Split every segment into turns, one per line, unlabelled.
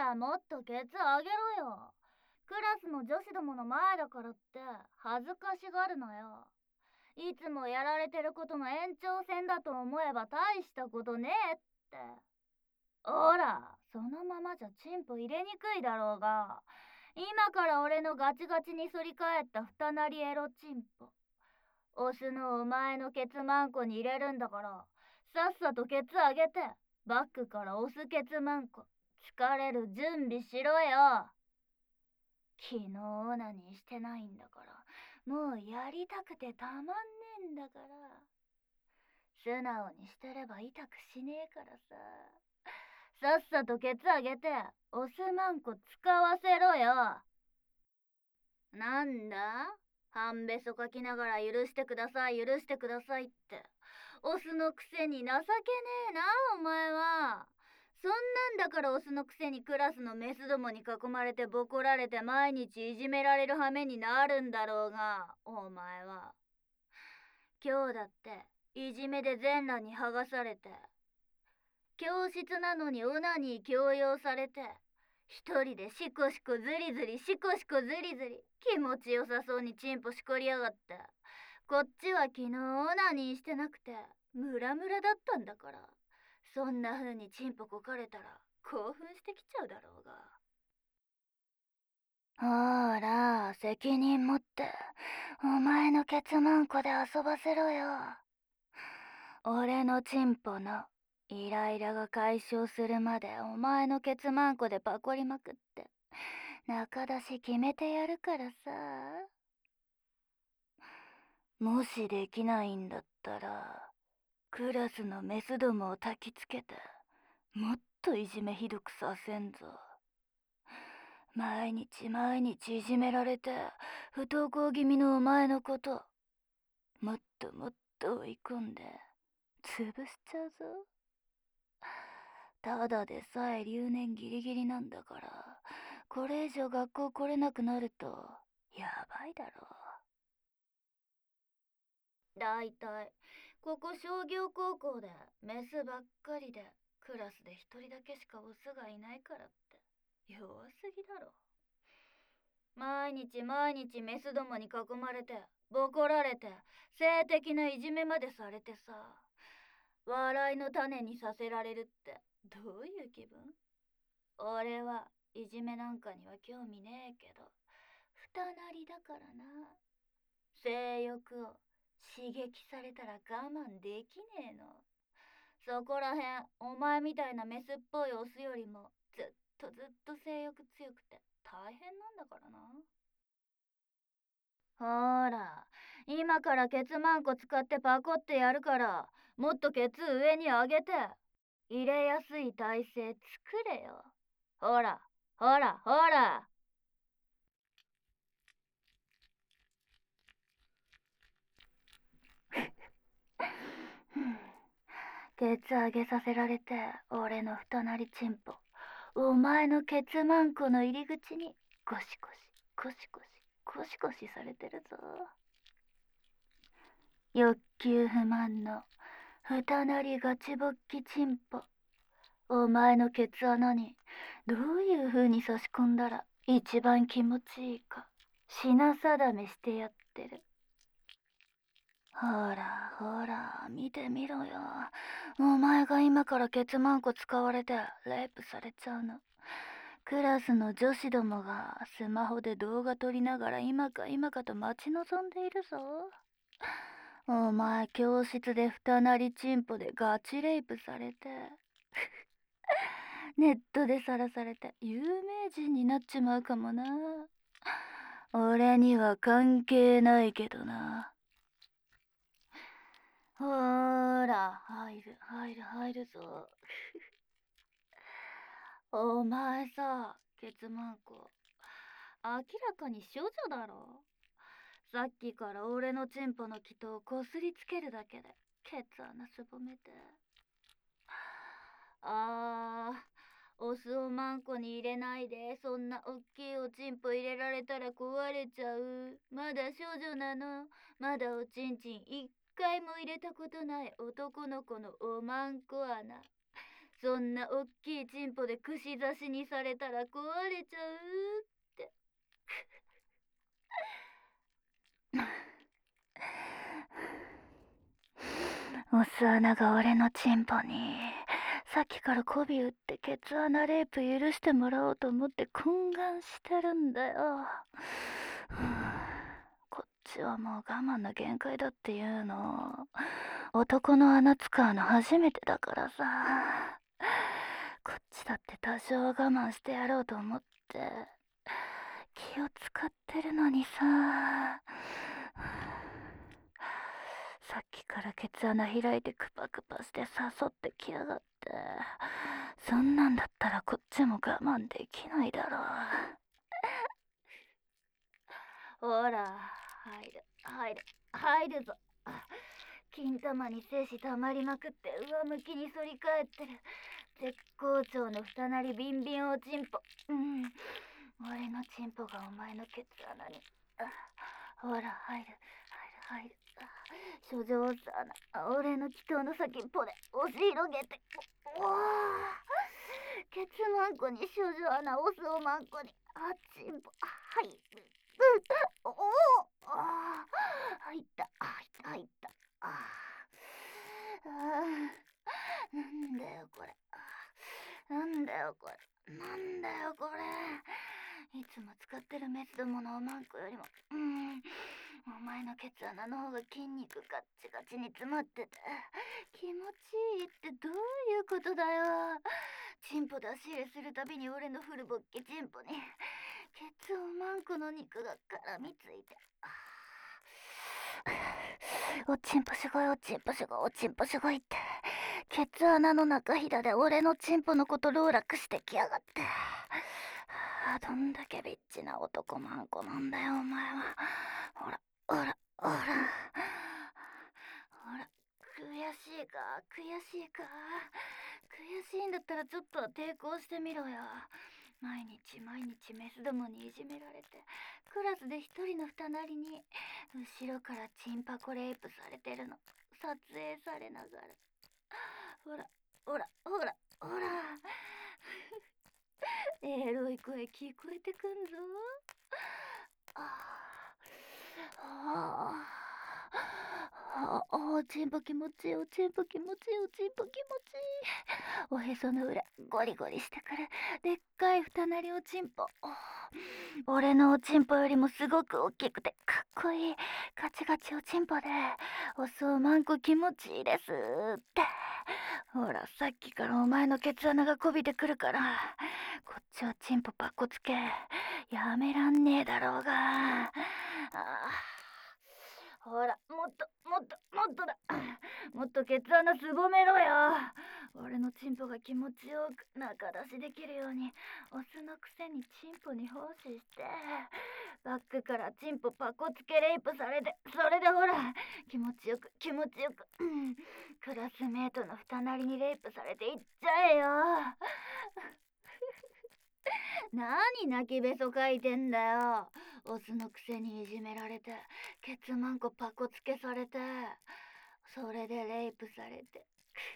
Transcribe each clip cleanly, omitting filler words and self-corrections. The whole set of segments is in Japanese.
らもっとケツあげろよ。クラスの女子どもの前だからって恥ずかしがるなよ。いつもやられてることの延長線だと思えば大したことねえって。ほら、そのままじゃチンポ入れにくいだろうが、今から俺のガチガチに反り返った二なりエロチンポ、オスのお前のケツマンコに入れるんだから、さっさとケツあげて、バックからオスケツマンコ、疲れる準備しろよ。昨日オナニーしてないんだから、もうやりたくてたまんねえんだから。素直にしてれば痛くしねえからさ。さっさとケツあげて、オスマンコ使わせろよ。なんだ？半べそかきながら許してください、許してくださいって。オスのくせに情けねえな、お前は。そんなんだからオスのくせにクラスのメスどもに囲まれてボコられて毎日いじめられる羽目になるんだろうが、お前は。今日だっていじめで全裸に剥がされて、教室なのにオナニー強要されて、一人でシコシコズリズリシコシコズリズリ気持ちよさそうにチンポしこりやがって。こっちは昨日オナニーしてなくてムラムラだったんだから、そんな風にチンポこかれたら興奮してきちゃうだろうが。ほーら、責任持ってお前のケツマンコで遊ばせろよ。俺のチンポのイライラが解消するまでお前のケツマンコでパコりまくって中出し決めてやるからさ。もしできないんだったらクラスのメスどもを焚きつけてもっといじめひどくさせんぞ。毎日毎日いじめられて不登校気味のお前のこともっともっと追い込んで潰しちゃうぞ。ただでさえ留年ギリギリなんだから、これ以上学校来れなくなるとやばいだろう。だいたいここ商業高校でメスばっかりでクラスで一人だけしかオスがいないからって弱すぎだろ。毎日毎日メスどもに囲まれてボコられて性的ないじめまでされてさ、笑いの種にさせられるってどういう気分？俺はいじめなんかには興味ねえけど、二なりだからな。性欲を刺激されたら我慢できねえの。そこらへんお前みたいなメスっぽいオスよりもずっとずっと性欲強くて大変なんだからな。ほーら、今からケツマンコ使ってパコってやるから、もっとケツ上に上げて入れやすい体勢作れよ。ほらほらほら。ケツ上げさせられて俺の太なりチンポお前のケツマンコの入り口にゴシゴシゴシゴシゴシゴシされてるぞ。欲求不満の太なりガチボッキチンポ、お前のケツ穴にどういう風に差し込んだら一番気持ちいいか品定めしてやってる。ほらほら見てみろよ。お前が今からケツマンコ使われてレイプされちゃうの。クラスの女子どもがスマホで動画撮りながら今か今かと待ち望んでいるぞ。お前教室で二なりチンポでガチレイプされてネットでさらされて有名人になっちまうかもな。俺には関係ないけどな。ほーら、入る、入る、入るぞ。お前さ、ケツマンコ、明らかに処女だろ。さっきから俺のチンポの気とこすりつけるだけで、ケツ穴すぼめて。お酢をマンコに入れないで、そんなおっきいおちんぽ入れられたら壊れちゃう。まだ少女なの。まだおちんちん一回も入れたことない男の子のおまんこ穴。 そんなおっきいチンポで串刺しにされたら壊れちゃうって。お巣穴が俺のチンポにさっきから媚び打ってケツ穴レイプ許してもらおうと思って懇願してるんだよ。こっちはもう我慢の限界だっていうの男の穴使うの初めてだからさ。こっちだって多少は我慢してやろうと思って気を使ってるのにさ。さっきからケツ穴開いてクパクパして誘ってきやがって。そんなんだったらこっちも我慢できないだろう。ほら、入るぞ。金玉に精子溜まりまくって上向きに反り返ってる絶好調の二なりビンビンおちんぽ。俺のチンポがお前のケツ穴に。ほら、入る。処女さな、俺の祈祷の先っぽで押し広げて。ケツマンコに処女穴、オスをマンコにチンポ。入った入った。なんだよこれ。いつも使ってるメスどものおまんこよりもお前のケツ穴の方が筋肉ガッチガチに詰まってて気持ちいいってどういうことだよ。チンポ出し入れするたびに俺のフルボッキチンポにケツおまんこの肉が絡みついて。おちんぽすごいってケツ穴の中ひだで俺のチンポのこと籠絡してきやがって。どんだけビッチな男マンコなんだよお前は。ほら悔しいんだったらちょっとは抵抗してみろよ。毎日メスどもにいじめられてクラスで一人の二なりに後ろからチンパコレイプされてるの撮影されながら。ほらエロい声聞こえてくんぞ。おちんぽ気持ちいい。おへその裏ゴリゴリしてくるでっかい二なりおちんぽ。俺のおちんぽよりもすごく大きくてかっこいいガチガチおちんぽでおそうまんこ気持ちいいですって。ほらさっきからお前のケツ穴がこびてくるからこっちはチンポパッコつけやめらんねえだろうが。ほらもっとだ。もっとケツ穴すぼめろよ。俺のチンポが気持ちよく中出しできるようにオスのくせにチンポに奉仕してバックからチンポパコつけレイプされて、それでほら気持ちよくクラスメートの二なりにレイプされていっちゃえよ。何泣きべそかいてんだよ。オスのくせにいじめられてケツマンコパコつけされてそれでレイプされて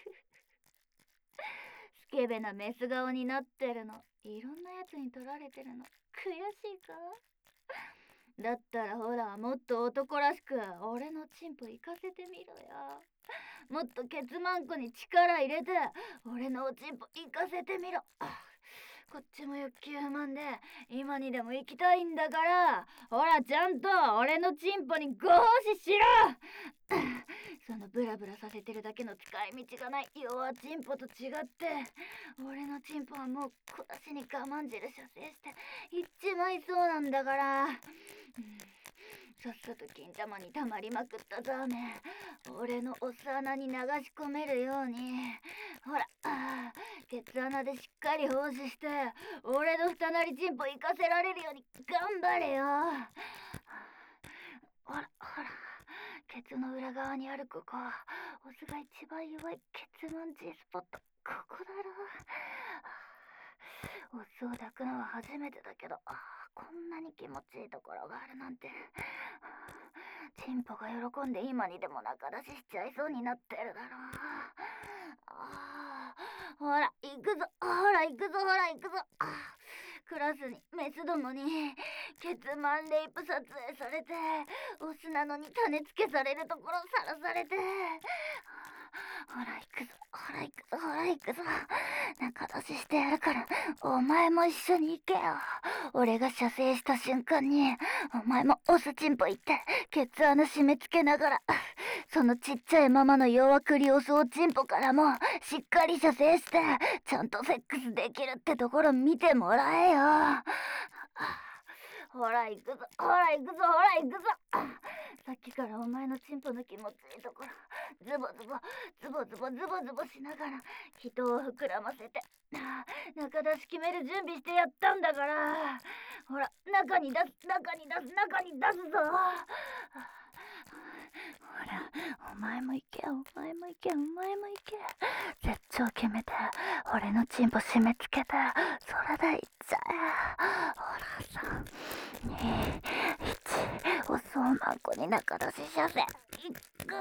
スケベなメス顔になってるのいろんなやつに取られてるの悔しいか。だったらほらもっと男らしく俺のチンポ行かせてみろよ。もっとケツマンコに力入れて俺のおちんぽ行かせてみろ。こっちも欲求不満で今にでも行きたいんだからほらちゃんと俺のチンポにご奉仕しろ。そのブラブラさせてるだけの使い道がない弱チンポと違って俺のチンポはもう小出しに我慢汁射精していっちまいそうなんだから、さっさと金玉に溜まりまくったザーメン俺のオス穴に流し込めるようにほらケツ穴でしっかり奉仕して俺の二なりチンポ行かせられるように頑張れよ。ほらケツの裏側にあるここオスが一番弱いケツマン G スポットここだろ。オスを抱くのは初めてだけどこんなに気持ちいいところがあるなんて。チンポが喜んで今にでも中出ししちゃいそうになってるだろう。 ほら行くぞ、ほら行くぞ、ほら行くぞ。クラスにメスどもにケツマンレイプ撮影されて、オスなのに種付けされるところさらされて、ほら行くぞ、ほら行くぞ、ほら行くぞ。仲出ししてやるから、お前も一緒に行けよ。俺が射精した瞬間にお前もオスチンポ行ってケツ穴締め付けながら、そのちっちゃいままの弱クリオスおチンポからもしっかり射精してちゃんとセックスできるってところ見てもらえよ。ほら行くぞ、ほら行くぞ、ほら行くぞ。さっきからお前のチンポの気持ちいいところズボズボズボズボズボズボしながら人を膨らませて中出し決める準備してやったんだから、ほら中に出す、中に出す、中に出すぞ。ほらお前も行けよ、お前も行けよ、お前も行け。絶頂決めて俺のチンポ締め付けて、それで行っちゃえ。ほら3、2、1、おそうまんこに中出し射精。いく。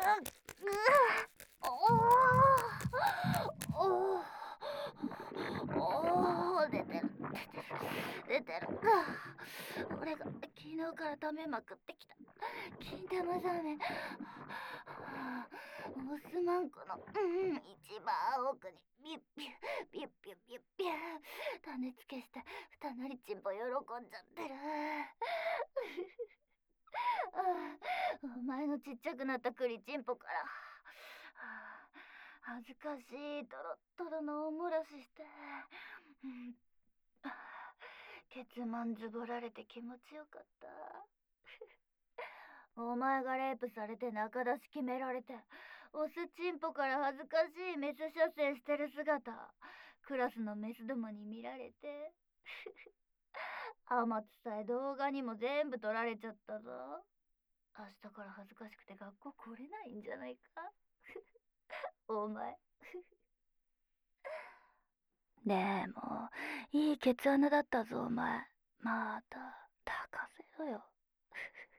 出てる出てる。俺が昨日から溜めまくってきた金玉ザメ、オスマンコの一番奥にビュッビュッビュッビュッビュッビュッ種付けして二なりチンポ喜んじゃってる。お前のちっちゃくなったクリチンポから恥ずかしいトロットロのおもらしして、ケツマンズボられて気持ちよかった。お前がレイプされて中出し決められて、オスチンポから恥ずかしいメス射精してる姿クラスのメスどもに見られてあまつさえ動画にも全部撮られちゃったぞ。明日から恥ずかしくて学校来れないんじゃないかお前。でもいいケツ穴だったぞお前。また抱かせろよ。